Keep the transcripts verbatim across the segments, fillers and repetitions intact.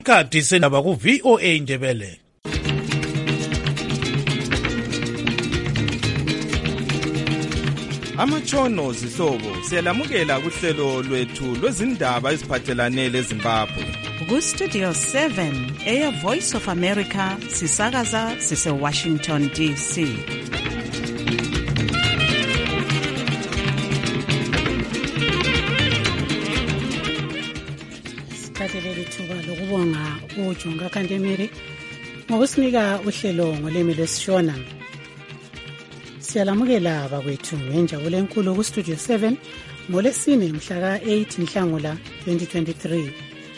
Kati sendaba ku V O A Ndebele. Amatshono zihlobo siyalamukela kuhlelo lwethu lwezindaba eziphathelane leZimbabwe. Ku Studio seven, Air Voice of America, sisakaza sise Washington D C. Sithathelele ithuba lokubonga uJunga Kandemiri ngokusinika uhlelo ngolimi lwesiShona. Siyalamukela bakwethu ngenjabulo enkulu ku Studio seven ngolesine mhla ka eight Nhlangula twenty twenty-three.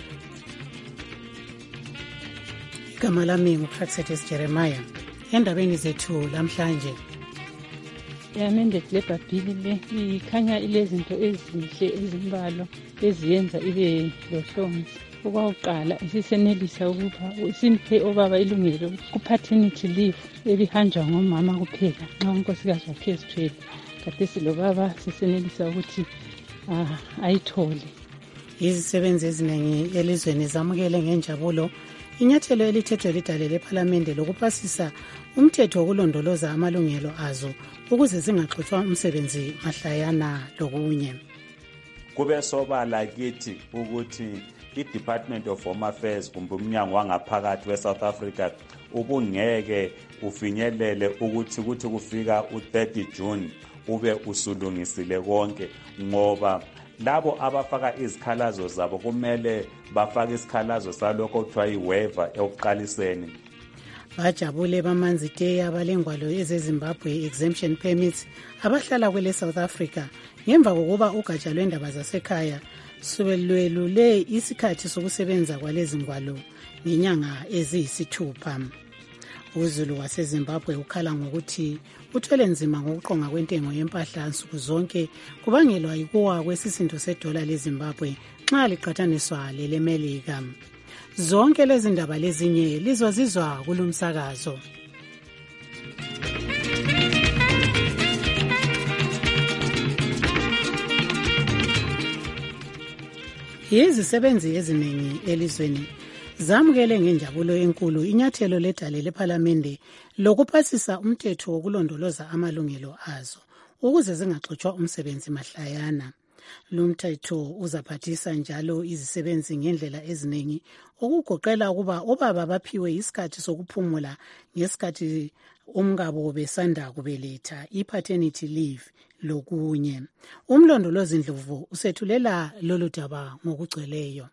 Igama lami nguPraxetis Jeremiah. Endabeni zethu lamhlanje, yamended labor bill le ikhanya ilezinto ezinhle ezimbalo eziyenza ibe lohlonzi. Okwaqala isisenelisa ukuba isiniphe obaba ilungelo ku-paternity leave elihanjwa ngomama kuphela nxa unkosikazi wakhe ezithwele. Khathesi lobaba sisenelisa ukuthi uh, ayithole. Izisebenzi eziningi elizweni zamukele ngenjabulo inyathelo elithethwe lidale lephalamende lokupasisa umthetho wokulondoloza amalungelo azo ukuze zingaxotshwa umsebenzi mahlayana lokunye. Kube sobala kithi ukuthi i-Department of Home Affairs kumbe umnyango wangaphakathi we-South Africa ubungeke ufinyelele ukuthi kuthi kufika u-thirty June ube usulungisile konke, ngoba labo abafaka izikhalazo zabo kumele bafake isikhalazo salokho okuthiwa i-waiver ekuqaliseni. Bajabule bamanziteya abalengwalo ezeZimbabwe exemption permits abahlala kwele South Africa ngemva kokuba ugatsha lwendaba zasekhaya subelwelule isikhathi sokusebenza kwalezi ngwalo ngenyanga eziyisithupha. UZulu waseZimbabwe ukhala ngokuthi uthwele nzima ngokuqonga kwentengo yempahla nsuku zonke kubangelwa yikuwa kwesisindo sedola leZimbabwe nxa liqhathaniswa lelemelika. Zonke lezi ndaba lezinye lizozizwa kulumsakazo. Izisebenzi eziningi elizweni zamukele ngenjabulo enkulu inyathelo ledale lephalamende lokupasisa umthetho wokulondoloza amalungelo azo ukuze zingaxotshwa umsebenzi mahlayana. Lumthetho uzaphathisa njalo izisebenzi ngendlela eziningi okugoqela ukuba obaba baphiwe isikhathi sokuphumula ngesikhathi umngabo besanda kubeletha, i-paternity leave lokunye. Umlondolozi Ndlovu usethulela lolu daba ngokugcweleyo.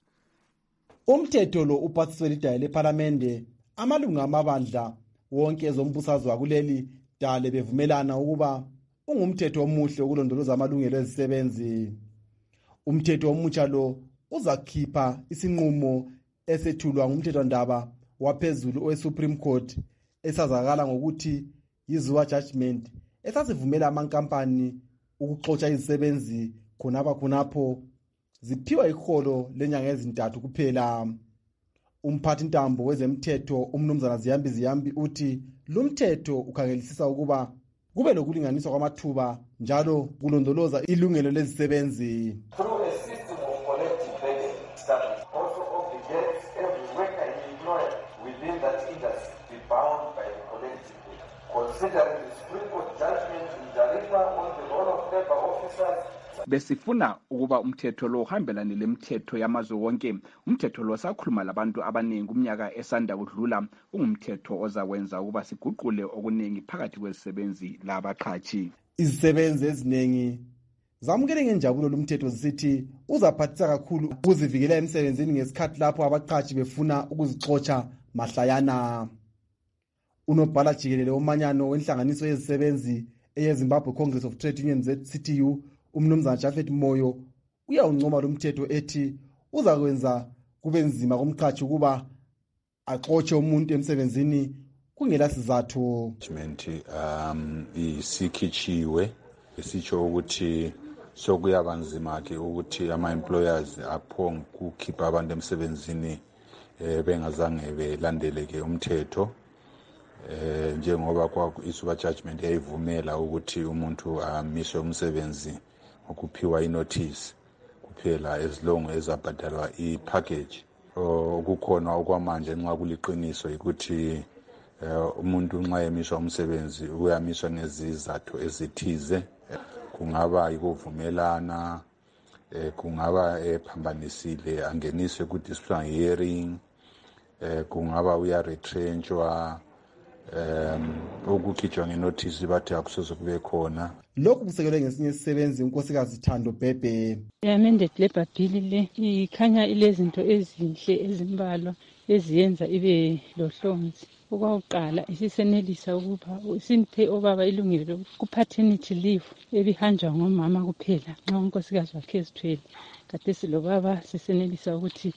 Umthetho lo upasiswe lidale lephalamende, amalungu amabandla wonke ezombusazwe kuleli dale bevumelana ukuba ungumthetho omuhle wokulondoloza amalungelo ezisebenzi. Umthetho omutsha lo uzakhipha isinqumo esethulwa ngumthethwandaba waphezulu owe-Supreme Court esazakala ngokuthi yiZuwa Judgment esasivumela amankampani ukuxotsha izisebenzi khonapha khonapho ziphiwa iholo lenyanga ezintathu kuphela. Umphathi ntambo wezemthetho umnumzana Ziyambi Ziyambi uthi lumthetho ukhangelisisa ukuba kube lokulinganiswa kwamathuba njalo kulondoloza ilungelo lezisebenzi. Through a system of collective bargaining established, also obligates every worker and employer within that industry to be bound by the collective bargaining. Considering the Supreme Court judgment in Daripa on the role of labor officers, besifuna ukuba umthetho lo uhambelane lemithetho yamazwe wonke. Umthetho lo sakhuluma labantu abaningi kumnyaka esanda kudlula, ungumthetho ozawenza ukuba siguqule okuningi phakathi kwezisebenzi labaqhashi. Izisebenzi eziningi zamukele ngenjabulo lumthetho zisithi uzaphathisa kakhulu ukuzivikela emsebenzini ngesikhathi lapho abaqhashi befuna ukuzixotsha mahlayana. Unobhala jikelele omanyano wenhlanganiso yezisebenzi eyeZimbabwe Congress of Trade Unions Z C T U umnumzana Jafet Moyo uyawuncoma lumthetho ethi uzakwenza kube nzima kumqhashi ukuba axotshe umuntu emsebenzini kungela sizathu. Um isikhichiwe esitsho ukuthi sokuyabanzima ke ukuthi ama employers aphonga ukukhipha abantu emsebenzini bengazange belandeleke umthetho. Eh njengoba kwa iSuwa Judgment yayivumela ukuthi umuntu amiswe umsebenzi ukuphiwa inotice kuphela as long as abhadalwa ipackage okukhona okwamanje nxa kuliqiniso ukuthi umuntu nxa emiswa umsebenzi uyamiswa ngezizathu ezithize, kungaba ikuvumelana, kungaba ephambanisile angeniswe ku disciplinary hearing, kungaba uyaretrenchwa, um ukukhitshwa ngenotice bathi akusoze kube khona. Lokhu kusekelwe ngesinye isisebenzi unkosikazi Thando Bhebhe. I-amended labour bill le ikhanya ilezinto ezinhle ezimbalwa eziyenza ibe lohlonzi. Okwaqala isisenelisa ukuba isiniphe obaba ilungelo ku-paternity leave ebihanjwa ngomama kuphela nxa unkosikazi wakhe ezithwele. Khathesi lo baba sisenelisa ukuthi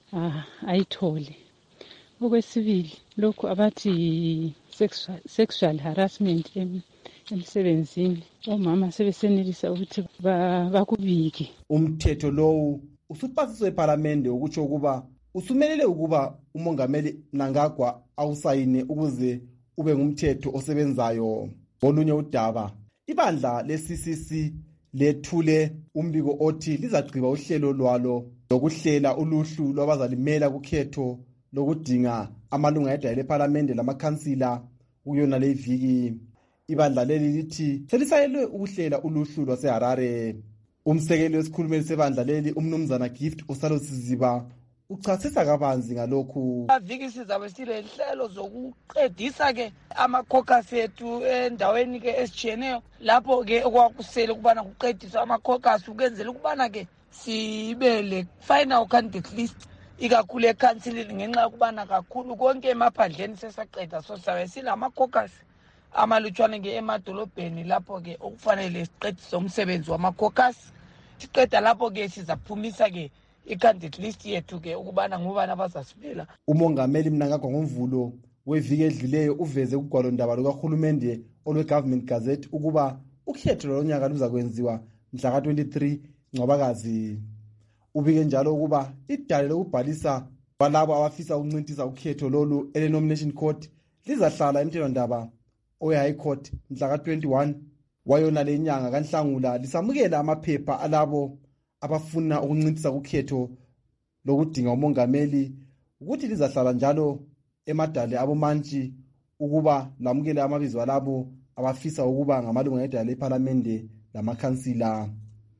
ayithole. Okwesibili, lokhu abathi sexual, sexual harassment emsebenzini, omama sebesenelisa ukuthi bakubike. Umthetho lowu usupasiswe ePhalamende ukutsho ukuba usumelele ukuba umongameli Mnangagwa awusayine ukuze ube ngumthetho osebenzayo. Olunye udaba, ibandla le-C C C lethule umbiko othi lizagqiba uhlelo lwalo lokuhlela uluhlu lwabazalimela kukhetho lokudinga amalunga edayile ePhalamende lamakhansila kuyona le viki. Ibandla leli lithi selisayelwe ukuhlela uluhlu lwaseHarare. Umsekeli wesikhulumeli sebandla leli umnumzana Gift Usalosiziba uchasisa kabanzi ngalokhu. Aviki sizabe silehlelo zokuqedisa ke amakhokasi ethu endaweni ke esitshiyeneyo, lapho ke okwakusele ukubana kuqediswa amakhokasi ukwenzela ukubana ke sibe le final candidate list ikakhulu ekhansilini, ngenxa yokubana kakhulu konke emaphandleni sesaqeda, so sabe silamakhokasi amalutshwane ke emadolobheni lapho ke okufanele siqedise umsebenzi wamakhokasi. Siqeda lapho ke sizaphumisa ke i-candidate list yethu ke ukubana ngubani abazasimela. Umongameli Mnangagwa ngomvulo weviki edluleyo uveze kugwalo ndaba lukahulumende olwe-Government Gazette ukuba ukhetho lonyaka luza kwenziwa mhla ka twenty-three Ncwabakazi. Ubike njalo ukuba idale lokubhalisa balabo abafisa ukuncintisa ukhetho lolu ele-nomination court lizahlala emthethwandaba owe-High Court mhla ka twenty-one wayona le nyanga kaNhlangula, lisamukela amaphepha alabo abafuna ukuncintisa ukhetho lokudinga umongameli ukuthi lizahlala njalo emadale abomantshi ukuba lamukele amabizo alabo abafisa ukuba ngamalunga edale ePhalamende lamakhansila.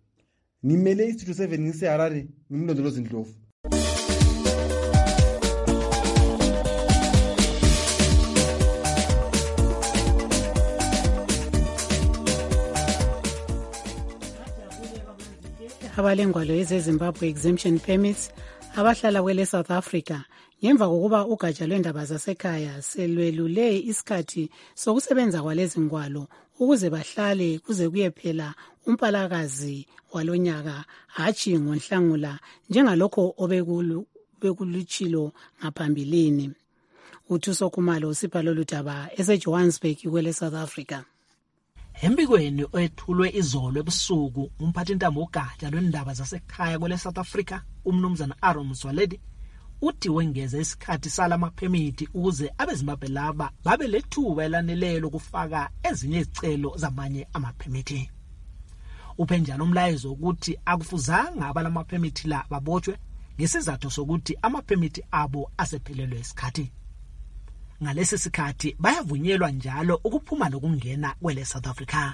Ngimele iStudio seven ngiseHarare, ngimlondolozi Ndlovu. Abalengwalo ezeZimbabwe exemption permits abahlala kwele South Africa ngemva kokuba ugatsha lwendaba zasekhaya selwelule isikhathi sokusebenza kwalezi ngwalo ukuze bahlale kuze kuyephela umpalakazi walonyaka, hatshi ngoNhlangula njengalokho obekulutshilo ngaphambilini. Uthuso Khumalo usipha lolu daba eseJohannesburg kwele South Africa. Embikweni oyethulwe izolo ebusuku umphathintambo wogatsha lwendaba zasekhaya kwele South Africa umnumzana Aaron Mswaledi uthi wengeza isikhathi salamaphemithi ukuze abeZimbabwe laba babe lethuba elaneleyo lokufaka ezinye izicelo zamanye amaphemithi. Uphenjana umlayezo ukuthi akufuzanga abalamaphemithi la babotshwe ngesizathu sokuthi amaphemithi abo asephelelwe isikhathi. Ngalesi sikhathi bayavunyelwa njalo ukuphuma lokungena kwele South Africa.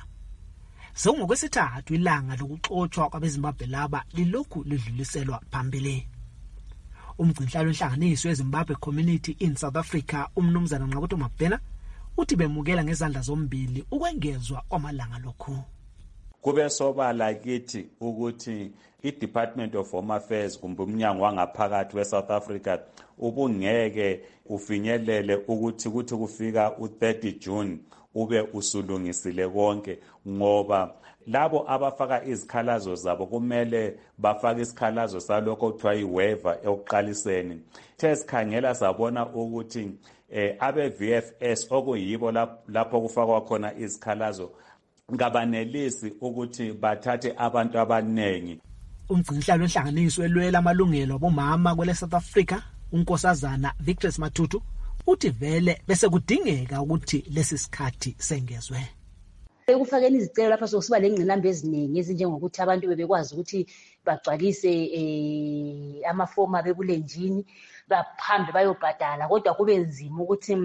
Songokwesithathu ilanga lokuxoxwa kwabeZimbabwe laba lilokhu lidluliselwa phambili. Umgcinhlalo wenhlanganiso yeZimbabwe Community in South Africa umnumzana Nqabuto Mabhena uthi bemukela ngezandla zombili ukwengezwa kwamalanga lokhu. Kube sobala kithi ukuthi i-Department of Home Affairs kumbe umnyango wangaphakathi we-South Africa ubungeke ufinyelele ukuthi kuthi kufika u-thirty June ube usulungisile konke, ngoba labo abafaka izikhalazo zabo kumele bafake isikhalazo salokho kuthiwa i-waiver ekuqaliseni. Sesikhangela sabona ukuthi eh, abe-V F S okuyibo lapho kufakwa khona izikhalazo ngabanelisi ukuthi bathathe abantu abanengi. Umgcinhlalo wenhlanganiso elwela amalungelo abomama kwele South Africa unkosazana Victor Matutu uthi vele bese kudingeka ukuthi lesi sikhathi sengezwe. ekufakeni izicelo lapha sokusiba lengqinamba eziningi ezinjengokuthi abantu bebekwazi ukuthi bagcwalise eh amafomu abebulenjini bahambe bayobhadala kodwa kube nzima ukuthi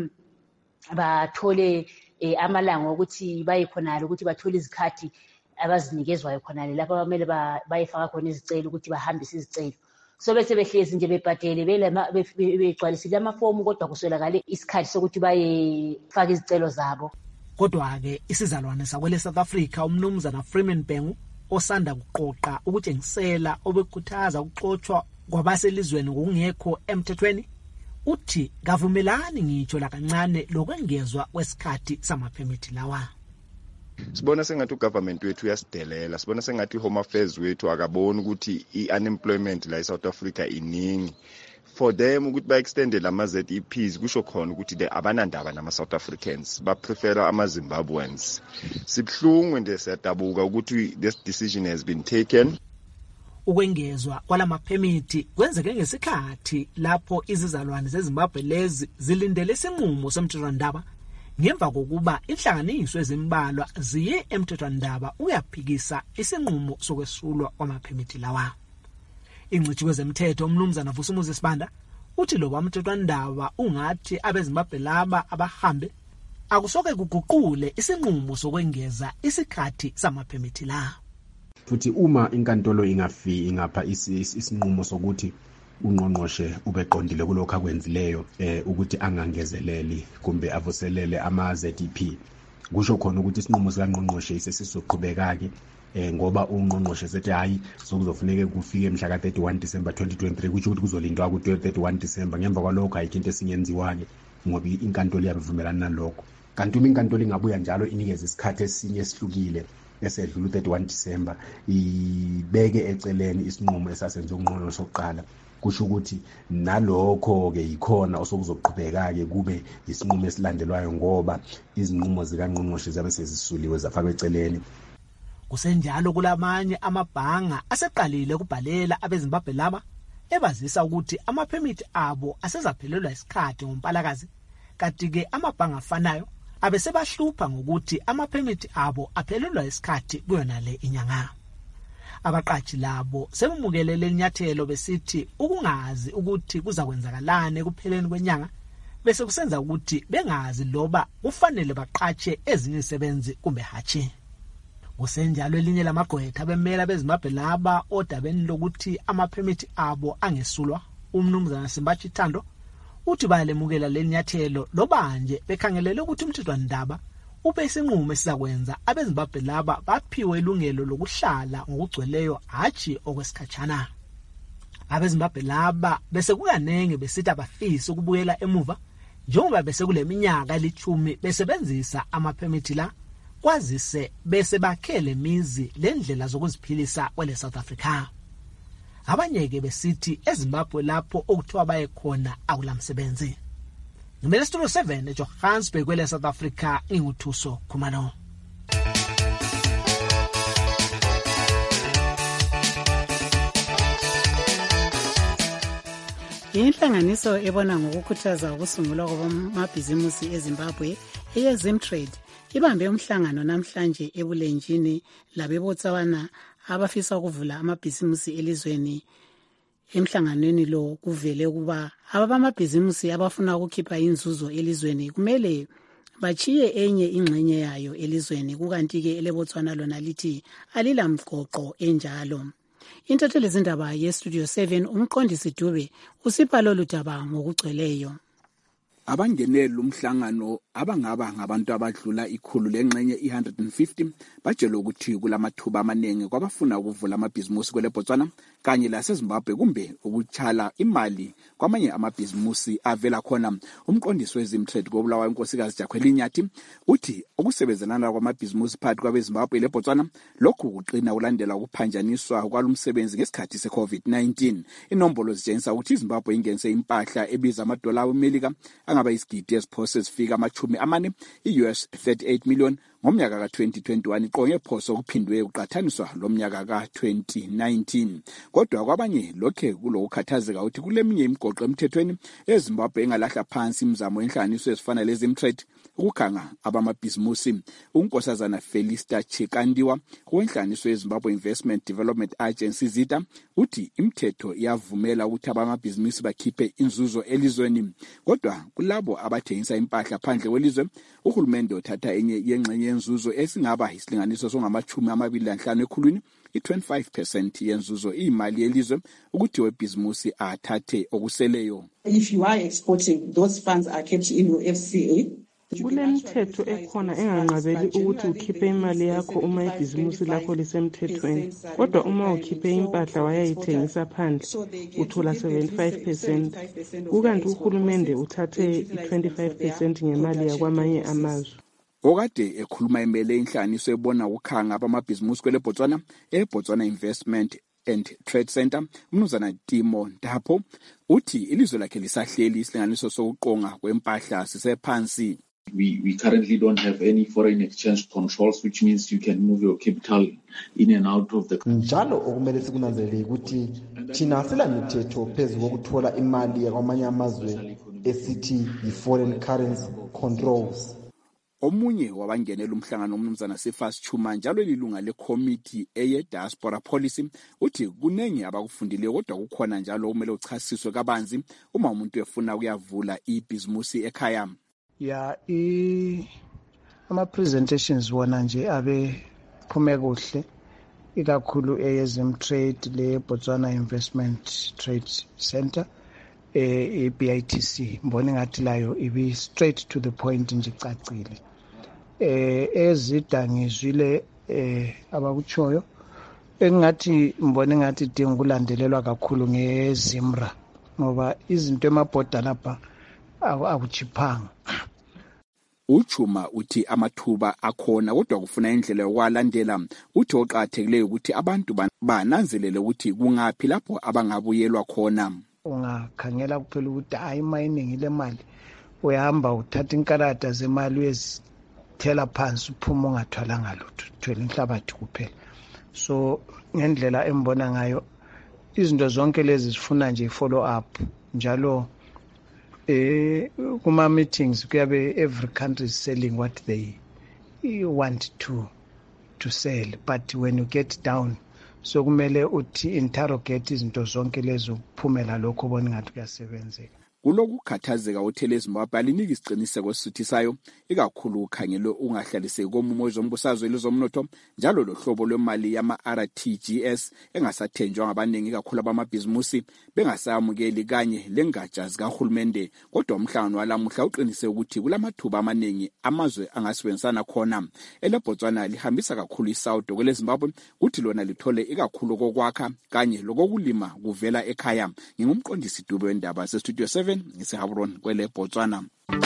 bathole eh, amalanga ukuthi baye khonale ukuthi bathole izikhathi abazinikezwayo khonale lapha bamele bayefaka khona izicelo ukuthi bahambise izicelo. So bese behlezi nje bebhadele begcwalisile amafomu kodwa kuswelakale isikhathi sokuthi bayefaka izicelo zabo. Kodwa-ke isizalwane sakwele South Africa umnumzana Freeman Bengu osanda kuqoqa ukutshengisela obekhuthaza ukuxotshwa kwabaselizweni ngokungekho emthethweni uthi kavumelani ngitsho la kancane lokwengezwa kwesikhathi samaphemithi lawa. Sibona sengathi ugovernment wethu uyasidelela, sibona sengathi Home Affairs wethu akaboni ukuthi i-unemployment la eSouth Africa iningi. For them ukuthi ba-extende lama-Z E Ps kusho khona ukuthi de abanandaba nama-South Africans, baprefera ama-Zimbabweans. Sibhlungu nje siyadabuka ukuthi this decision has been taken. Ukwengezwa kwalamaphemithi kwenzeke ngesikhathi lapho izizalwane zeZimbabwe lezi zilindele isinqumo somthethwandaba ngemva kokuba inhlanganiso ezimbalwa ziye emthethwandaba uyaphikisa isinqumo sokwesulwa kwamaphemithi lawa. Ingcitshi kwezemthetho umnumzana Vusumuzi Sibanda uthi lo kwamthethwandaba ungathi abeZimbabwe laba abahambe akusoke kuguqule isinqumo sokwengeza isikhathi samaphemithi la. Futhi uma inkantolo ingafi ingapha isinqumo sokuthi ungqongqoshe ubeqondile kulokho akwenzileyo eh ukuthi angangezeleli kumbe avuselele ama-Z E P kusho khona ukuthi isinqumo sikangqongqoshe isesizoqhubeka ke eh ngoba ungqongqoshe sethi hayi sokuzofuneka kufike emhla ka thirty-one December twenty twenty-three kusho ukuthi kuzolindwa ku thirty-one December ngemva kwalokho ayikho into esingenziwa ke ngoba inkantolo yavumelana nalokho. Kanti uma inkantolo ingabuya njalo inikeze isikhathi esinye esihlukile esedlula thirty-one December ibeke eceleni isinqumo esasenze ungqongqoshe sokuqala kusho ukuthi nalokho ke ikhona osokuzoqhubeka ke kube isinqumo esilandelwayo ngoba izinqumo zikangqongqoshe zabe sezisuliwe zafakwe eceleni. Kusenjalo kulamanye amabhanga aseqalile ukubhalela abeZimbabwe laba ebazisa ukuthi amaphemithi abo asezaphelelwa isikhathi ngompalakazi kanti ke amabhanga afanayo abesebahlupha ngokuthi amaphemithi abo aphelelwa isikhathi kuyona le inyanga. Abaqashi labo sebemukelele inyathelo besithi ukungazi ukuthi kuzakwenzakalane kupheleni kwenyanga bese kusenza ukuthi bengazi loba kufanele baqatshe ezinye izisebenzi kumbe hathi. Kusenjalo elinye lamagqwetha bemela beZimbabwe laba odabeni lokuthi amaphemithi abo angesulwa umnumzana Simbachi Thando uthi bayalemukela lenyathelo loba nje bekhangelele ukuthi umthethwandaba ube isinqumo esizakwenza abeZimbabwe laba baphiwe ilungelo lokuhlala ngokugcweleyo hathi okwesikhatshana. AbeZimbabwe laba bese kukanenge besithi abafisa ukubuyela emuva njengoba bese kule minyaka elithumi besebenzisa amaphemithi la kwazise bese bakhele mizi lendlela zokuziphilisa kwele South Africa. Abanye ke besithi eZimbabwe lapho okuthiwa baye khona akulamsebenzi. Ngimele Studio seven eJohannesburg kwele South Africa nginguthuso Khumalo. Inhlanganiso ebona ngokukhuthaza ukusungulwa kwamabhizimusi eZimbabwe eyeZimtrade ibambe umhlangano namhlanje ebulenjini labebotswana abafisa ukuvula amabhizimusi elizweni. Emhlanganweni lo kuvele kuba abamabhizimusi abafuna ukukhipha inzuzo elizweni kumele bachiye enye ingxenye yayo elizweni kukanti ke elebotswana lona lithi alilamgoqo enjalo. Intatheli izindaba yeStudio seven umqondisi Dube usipha lolu daba ngokugcweleyo. Abangenele umhlangano abangaba ngabantu abadlula ikhulu lengxenye one hundred fifty bajela ukuthi kulamathuba amaningi kwabafuna ukuvula amabhizimusi kwele Botswana kanye laseZimbabwe kumbe ukutshala imali kwamanye amabhizimusi avela khona. Umqondisi weZimtrade koBulawayo uNkosikazi Jakhweli Nyathi uthi ukusebenzelana kwamabhizimusi phakathi kwabeZimbabwe leBotswana lokhu kuqina ulandela ukuphanjaniswa kwalomsebenzi ngesikhathi seCovid nineteen. Inombolo zitshengisa ukuthi iZimbabwe ingenise impahla ebiza amadola amelika angaba isigidi esiphose sifika amachumi amane i-U S thirty-eight million ngomnyaka ka twenty twenty-one iqonge phoso kuphindwe uqathaniswa lomnyaka ka twenty nineteen. Kodwa kwabanye lokhe kulokukhathazeka ukuthi kuleminye imigoqo emthethweni eZimbabwe engalahla phansi imizamo enhlanganiso ezifana lezi imtrade ukukhanga abamabhizimusi. uNkosazana Felista Chikandiwa wenhlanganiso yeZimbabwe Investment Development Agency ZIDA uthi imithetho iyavumela ukuthi abamabhizimusi bakhiphe inzuzo elizweni, kodwa kulabo abathengisa impahla phandle kwelizwe uhulumende uthatha enye yengxenye yenzuzo esingaba isilinganiso songamachumi amabili lanhlanu ekhulwini i-twenty-five percent yenzuzo imali yelizwe ukuthi webhizimusi athathe okuseleyo. If you are exporting, those funds are kept in your F C A. Kulemithetho ekhona enganqabeli ukuthi ukhiphe imali yakho uma ibhizimusi lakho lisemthethweni, kodwa uma ukhiphe impahla wayayithengisa phandle uthola seventy-five percent, kukanti uhulumende uthathe i-twenty-five percent ngemali yakwamanye amazwe. Okade ekhuluma emele inhlaniso ebona ukukhanga abamabhizimusi kwele Botswana eBotswana Investment and Trade Center umnumzana Timo Ndapo uthi ilizwe lakhe lisahleli isilinganiso sokuqonga kwempahla sisephansi. We, we currently don't have any foreign exchange controls, which means you can move your capital in and out of the country. Njalo okumele sikunanzelele ukuthi thina sila mithetho phezu kokuthola imali yakwamanye amazwe esithi yi-foreign currency controls. Omunye wabangenela umhlangano omnumzana Sifas Chuma njalo lilunga lecommittee eye diaspora policy uthi kunengi abakufundile kodwa kukhona njalo kumele uchasiswe kabanzi uma umuntu efuna ukuyavula ibhizimusi ekhaya. Ya i ama presentations wona nje abe phume kuhle ikakhulu eyezim trade le Botswana Investment Trade Center e B I T C mbona ngathi layo ibi straight to the point nje cacile. Eh ezida ngizwile eh abakuchoyo engathi mbona ngathi idinga ukulandelelwa kakhulu ngeZimra ngoba izinto emabhoda lapha akuchiphanga. Uchuma uthi amathuba akhona kodwa kufuna indlela yokwalandela. Uthi oqathekileyo ukuthi abantu bananzelele ukuthi kungapi lapho abangabuyelwa khona. Ungakhangela kuphela ukuthi hayi mining ile mali uyahamba uthatha inkarata zemali ezithela phansi uphuma ungathwalanga lutho uthwele inhlabathi kuphela. So ngendlela embona ngayo izinto zonke lezi zifuna nje follow up njalo eh kuma meetings kuyabe every country is selling what they want to to sell, but when you get down so kumele uthi interrogate izinto zonke lezo kuphumela lokho bona ngathi kuyasebenzeka. Kulokukhathazeka uthele eZimbabwe alinika isiqiniseko esithithisayo ikakhulu ukhangelwe ungahlaliseki komumo wezombusazwe lezomnotho njalo lohlobo lwemali yama R T G S engasathenjwa ngabaningi kakhulu abamabhizimusi bengasamukeli kanye lengatsha zikahulumende. Kodwa umhlangano walamuhla uqinise ukuthi kulamathuba amaningi amazwe angasebenzisana khona. EleBotswana lihambisa kakhulu isawudo kweleZimbabwe kuthi lona lithole ikakhulu kokwakha kanye lokulima kuvela ekhaya. Ngingumqondisi Dube wendaba se Studio seven ngiseHabron kwele Botswana.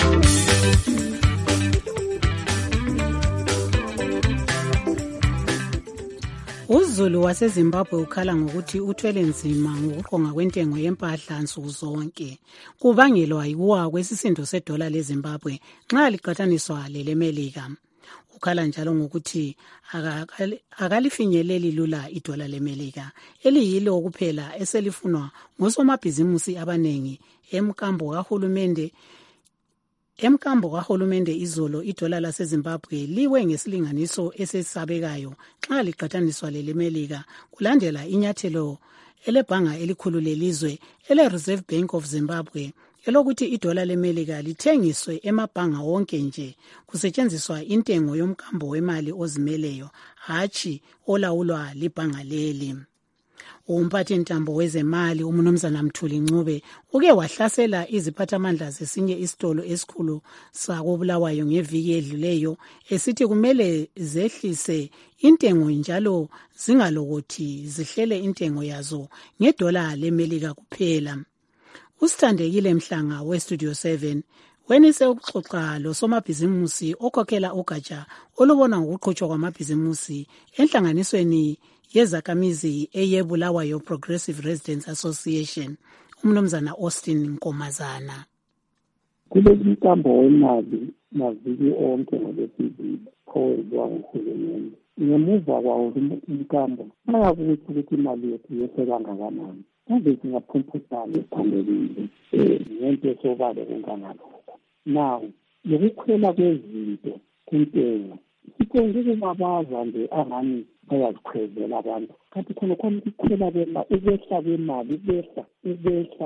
uZulu waseZimbabwe ukhala ngokuthi uthwele nzima ngokuqonga kwentengo yempahla nsuku zonke kubangelwa yikuwa kwesisindo sedola leZimbabwe nxa liqhathaniswa lelemelika. Ukhala njalo ngokuthi akalifinyeleli lula idola lemelika eliyilo kuphela eselifunwa ngosomabhizimusi abanengi emkambo kahulumende. Emkambo kahulumende izolo idola laseZimbabwe liwe ngesilinganiso esesabekayo nxa liqhathaniswa lelemelika kulandela inyathelo elebhanga elikhulu lelizwe ele Reserve Bank of Zimbabwe elokuthi idola lemelika lithengiswe emabhanga wonke nje kusetshenziswa intengo yomkambo wemali ozimeleyo hatshi olawulwa libhanga leli. Umphathi ntambo wezemali uMnumzana Mthuli Ncube uke wahlasela iziphathamandla zesinye isitolo esikhulu sakobulawayo ngeviki edluleyo esithi kumele zehlise intengo njalo zingalokothi zihlele intengo yazo ngedola lemelika kuphela. Usithandekile Mhlanga weStudio seven wenise ukuxoxa losomabhizimusi okhokhela ugatsha olubona ngokuqhutshwa kwamabhizimusi enhlanganisweni yezakhamizi eyebulawayo Progressive Residents Association uMnumzana Austin Nkomazana. Kule mkambo wemali maviki onke ngolesibili owenziwa nguhulumende. Ngemuva kwawo umkambo bayakuthi ukuthi imali yethu yese kangakanani. Manje singaphumputana phambili ngento esobala kanganalokho. Now lokukhwela kwezinto kuntengo sikonke kubabaza nje angani bayazikhwezela abantu. Kanti khona khona ukukhwela kwemali, ukwehla kwemali, ukwehla ukwehla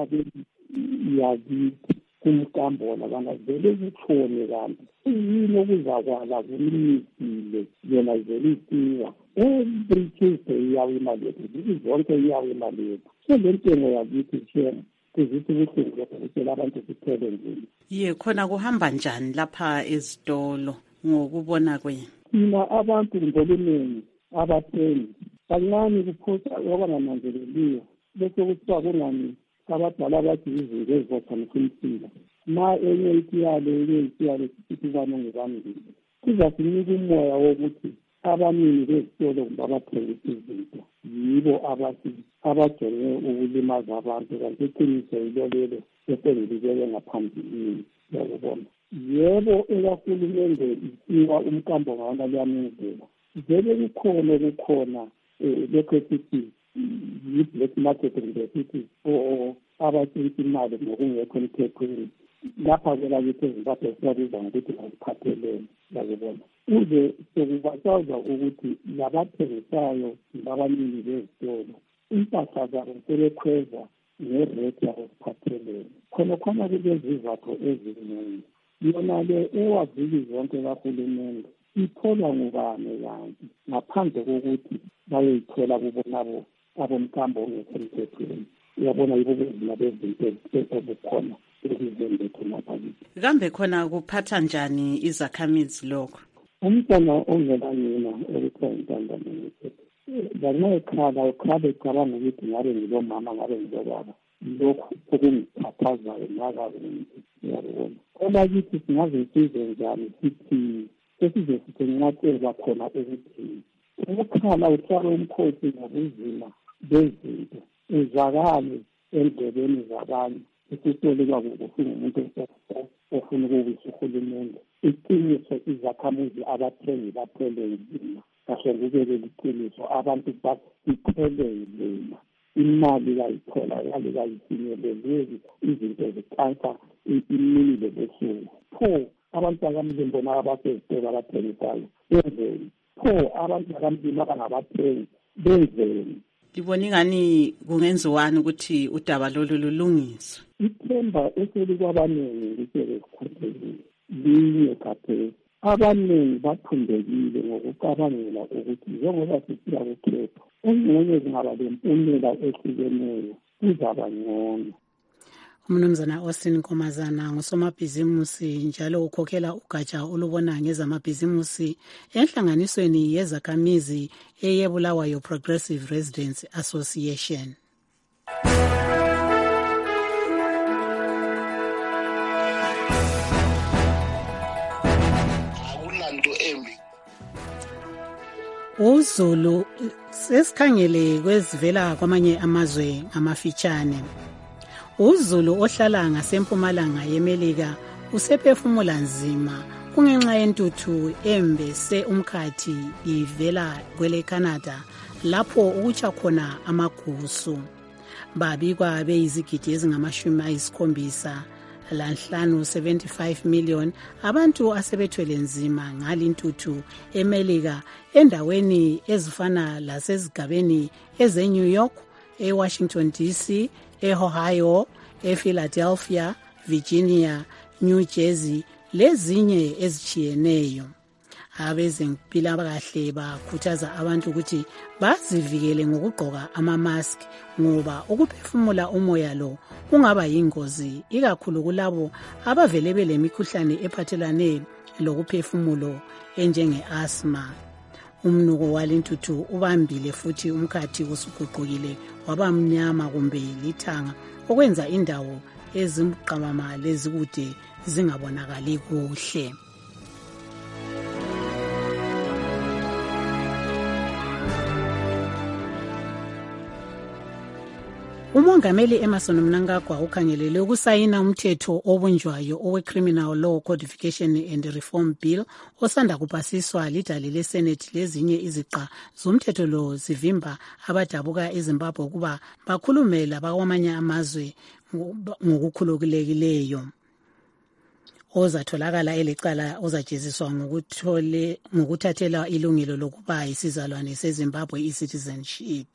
yakithi kumkambo labana vele kuthone kanti yini okuzakwala kumisile yena vele isiwa every Tuesday iyawo imali yethu zonke iyawo imali yethu. So le ntengo yakithi shema kuzithi kuhlungu ukuthi abantu siphele nzima. Ye khona kuhamba njani lapha ezitolo ngokubona kwenu? Thina abantu ngolunengi abathengi kancane kuphosa abangananzeleliyo bese kuthiwa kungani abadala bathi izinto ezizothamisa umsila ma enye itiyalo enye itiyalo sithi bana ngibambile. Kuzasinika umoya wokuthi abanini bezitolo kumbe abathengisa izinto yibo abasi abajwayele ukulimaza abantu kanti iqiniso yilo lelo esengilibeke ngaphambilini yakubona. Yebo ekahulumende isiwa umkambo ngawona liyamenzela vele kukhona kukhona lokho sithi yi-black market kumbe sithi abatshintshi imali ngokungekho emthethweni. Lapha kwela kithi ezimbabwe siyabiza ngokuthi baziphathelene yakubona. Uze sekubacaza ukuthi labathengisayo labanini bezitolo impahla zabo sebekhweza ngerate yabo siphathelene. Khona khona kulezizathu eziningi. Yona le ewaviki zonke kahulumende itholwa ngubani kanti ngaphandle kokuthi bayoyithola kubonabo abomkambo ongekho emthethweni. Uyabona yibo bezima bezinto ezikhona elizweni lethu nabakithi. Kambe khona kuphatha njani izakhamizi lokho? Umntwana ongela nina okuthiwa intandane ngekhethu lanxa ekhala ukhala ecabanga ukuthi ngabe ngilomama ngabe ngilobaba lokhu okungikhathazayo nakabe ngiyabona. Abakithi singaze size njani sithi esize sithenqatshelwa khona ukuthi ukukhala uhlala umkhosi ngobuzima bezinto uzakale endlebeni zabanye isitoleka kufuna umuntu ofuna ukuwisa uhulumende. Iqiniso izakhamizi abathengi baphele nzima kahle kubele liqiniso abantu basiphele nzima. Imali yayithola yale kayifinyelelezi izinto ziqansa imini lebusuku. Pho abantu akamlimbo nabasezitolo abathengisayo benzeni? Pho abantu akamlimbo abangabathengi benzeni? Libona ingani kungenziwani ukuthi udaba lolu lulungiswe? Ithemba eselikwabanengi liselikhuthekile linye kade abanengi bathumbekile ngokucabangela ukuthi njengoba sisiya kukhetho engxenye zingaba lempumela ehlukeneyo kuzaba ngcono. Umnumzana Austin Nkomazana ngusomabhizimusi njalo ukhokhela ugatsha olubona ngezamabhizimusi enhlanganisweni yezakhamizi eyeBulawayo Progressive Residents Association. Akulanto embi. uZulu sesikhangele kwezivela kwamanye amazwe amafitshane. uZulu ohlala ngasempumalanga yeMelika usephefumula nzima kungenxa yentuthu embese umkhathi ivela kwele Canada lapho ukutsha khona amagusu. Babikwa beyizigidi ezingamashumi ayisikhombisa lanhlanu seventy-five million abantu asebethwele nzima ngalintuthu eMelika endaweni ezifana lasezigabeni ezeNew York, eWashington D C, eOhio, ePhiladelphia, Virginia, New Jersey lezinye ezichiyeneyo. Abezempilakahle bakhuthaza abantu ukuthi bazivikele ngokugqoka ama-mask ngoba ukuphefumula umoya lo kungaba yingozi ikakhulu kulabo abavele belemikhuhlane ephathelane lokuphefumulo enjenge-asthma. Umnuko walintuthu ubambile futhi umkhathi usuguqukile waba mnyama kumbe lithanga okwenza indawo ezimqamama lezikude zingabonakali kuhle. Umongameli Emmerson Mnangagwa ukhangelele ukusayina umthetho obunjwayo owe-Criminal Law Codification and Reform Bill osanda kupasiswa lidale leSenate lezinye iziqa zomthetho lo zivimba abadabuka eZimbabwe ukuba bakhulumela bakwamanye amazwe ngokukhululekileyo. Ozatholakala elecala ozajeziswa ngokuthole ngokuthathela ilungelo lokuba isizalwane seZimbabwe i-citizenship.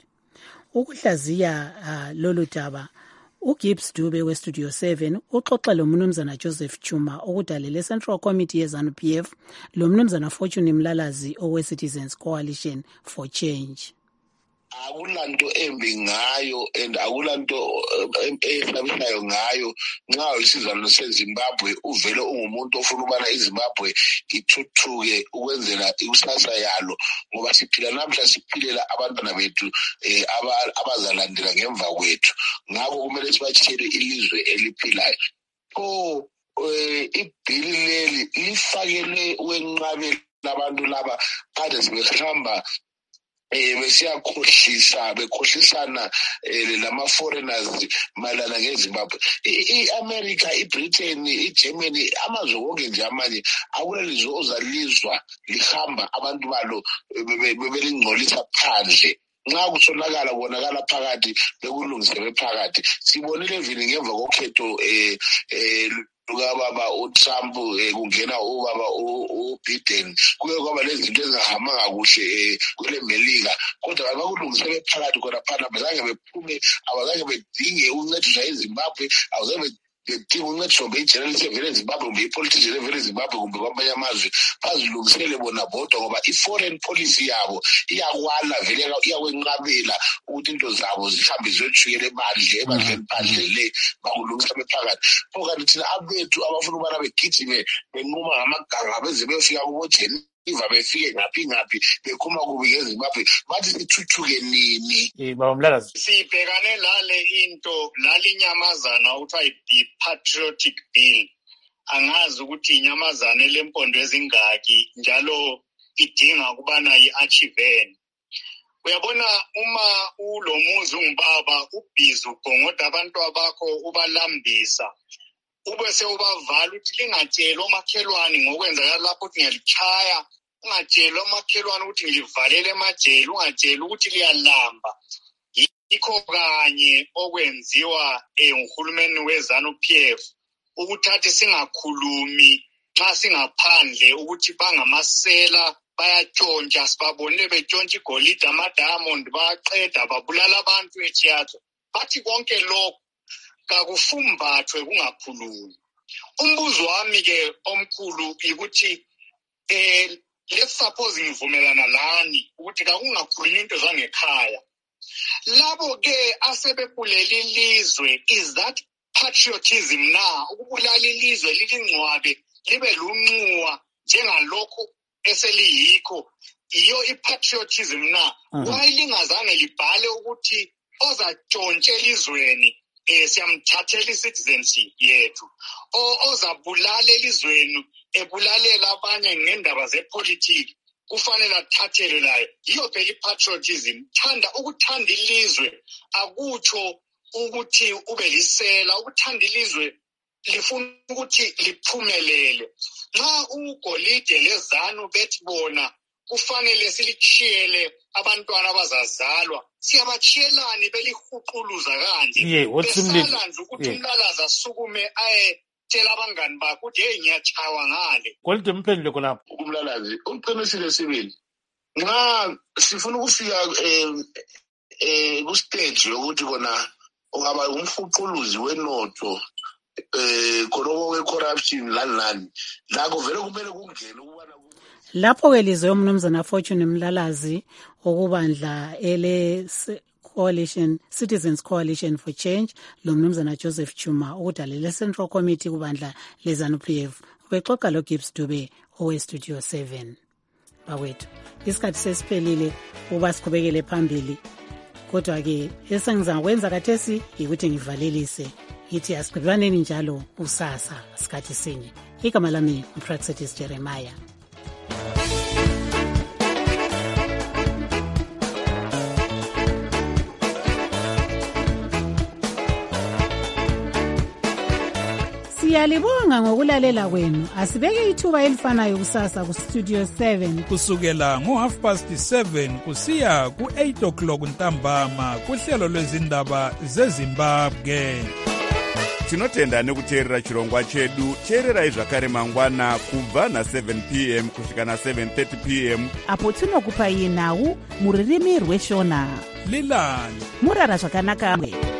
Ukuhlaziya uh, lolu daba uGibbs Dube weStudio seven uxoxa lomnumzana Joseph Chuma okudalele Central Committee yeZANU-P F lomnumzana Fortune Mlalazi owe-Citizens Coalition for Change. Akulanto embi ngayo and akulanto ehlabisayo ngayo nxa isizalwane seZimbabwe uvele ungumuntu ofuna ukubana iZimbabwe ithuthuke ukwenzela ikusasa yalo ngoba siphila namhla siphilela abantwana bethu eh, abazalandela ngemva kwethu ngakho kumele sibatshele ilizwe eliphilayo. Oh eh, ibhili leli lifakele wenqabela abantu laba kade sebehamba eh besiyakhohlisa bekhohlisana eh lama foreigners malana ngeZimbabwe. iAmerica, iBritain, iGermany, amazwe wonke nje amanye akulelizwe ozalizwa lihamba abantu balo bebelingcolisa phandle. Nxa kutholakala bonakala phakathi bekulungiswe phakathi. Sibonile vini ngemva kokhetho eh eh ukababa uTrump kungena ubaba uBiden kuye kwaba lezinto ezingahambanga kuhle kule Melika kodwa abakulungisele phakathi khona phana bazange bephume abazange bedinge uncediswa eZimbabwe awuzange bedinga uncediswa beJournalist evele eZimbabwe kumbe ipolitician evele eZimbabwe kumbe kwamanye amazwe bazilungisele bona bodwa ngoba i-foreign policy yabo iyakwala vele iyakwenqabela ukuthi into zabo zihambe ziyothukela ebandle ebandleni phandle le bakulungisa bephakathi phakathi thina abethu abafuna ukubana begijime benquma ngamaganga beze befika kubojeni iva befike ngaphi ngaphi bekhuma kubi ngeZimbabwe bathi sithuthuke nini. Eh bawumlalazi sibhekane lale into lalinyamazana ukuthiwa i-patriotic bill angazi ukuthi inyamazana lempondo ezingaki njalo idinga kubana i-achieveni. Uyabona uma ulomuzi ungubaba ubhizi ugongoda abantu abakho ubalambisa ubese ubavala uthi lingatshela omakhelwane ngokwenzakala lapho ukuthi ngiyalichaya ungatshela omakhelwane ukuthi ngilivalele emajele ungatshela ukuthi liyalamba. Yikho kanye okwenziwa ehulumeni weZANU-P F ukuthathi singakhulumi nxa singaphandle ukuthi bangamasela bayatshontsha sibabone betshontsha igolide ama-diamond bayaqeda babulala abantu eTheatre bathi konke lokho kakufumbathwe kungakhulumi. Umbuzo wami ke omkhulu ukuthi eh let's suppose ngivumelana lani ukuthi kakungakhulunywa into zangekhaya labo ke asebebulela ilizwe is that patriotism na ukubulala ilizwe lilingcwabe libe lunxuwa njengalokho eseliyikho iyo ipatriotism na why lingazange libhale ukuthi ozatshontshe elizweni eh siyamthathela i-citizenship yethu ozabulala elizweni ebulalela abanye ngendaba zepolitiki kufanele athathelwe layo. Yiyo phela i-patriotism thanda ukuthanda ilizwe akutsho ukuthi ube lisela ukuthanda ilizwe lifuna ukuthi liphumelele. Nxa ugolide lezanu bethi bona kufanele silichiyele abantwana abazazalwa siyabachiyelani belihuquluza kanje besala nje ukuthi umlalaza asukume aye tshela abangani bakho ukuthi hey ngiyachawa ngale kwalide mphendule khonapho umlalazi umqinisile sibili nxa sifuna ukufika eh eh ku stage yokuthi kona ungaba umfuquluzi wenotho eh khonoko we-corruption lani lani la kuvele kumele kungene ukubana lapho-ke lizwe umnumzana Fortune Mlalazi okubandla ele Coalition Citizens Coalition for Change lo mnumzana Joseph Chuma okudalele Central Committee kubandla leZANU-P F ubexoxa lo Gibbs Dube owe-Studio seven. Bawethu isikhathi sesiphelile uba siqhubekele phambili kodwa-ke esengizakwenza kathesi yikuthi ngivalelise ngithi asiqhubaneni njalo usasa sikhathi sinye. Igama lami uPraxetis Jeremiah. Siyalibonga ngokulalela kwenu. Asibeke ithuba elifanayo kusasa ku Studio seven kusukela ngo half past seven kusiya ku eight o'clock ntambama kuhlelo lwezindaba zeZimbabwe. Tinotenda nekuteerera chirongwa chedu. Teererai zvakare mangwana kubva na seven p m kusvika na seven thirty p m apo tinokupai nhau muririmi rweshona. Lilani murara zvakanaka.